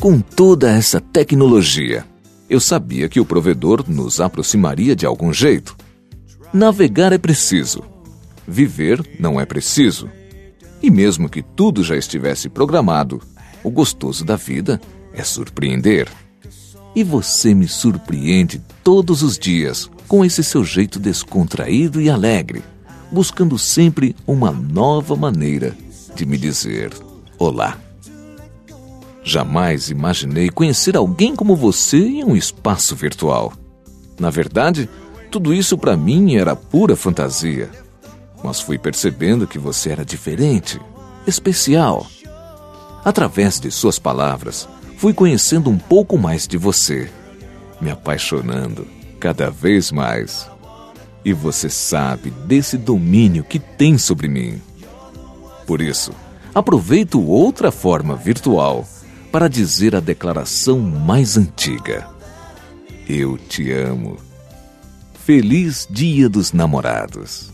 Com toda essa tecnologia, eu sabia que o provedor nos aproximaria de algum jeito. Navegar é preciso. Viver não é preciso. E mesmo que tudo já estivesse programado, o gostoso da vida é surpreender. E você me surpreende todos os dias com esse seu jeito descontraído e alegre, buscando sempre uma nova maneira de me dizer olá. Jamais imaginei conhecer alguém como você em um espaço virtual. Na verdade, tudo isso para mim era pura fantasia. Mas fui percebendo que você era diferente, especial. Através de suas palavras, fui conhecendo um pouco mais de você, me apaixonando cada vez mais. E você sabe desse domínio que tem sobre mim. Por isso, aproveito outra forma virtual para dizer a declaração mais antiga. Eu te amo. Feliz Dia dos Namorados.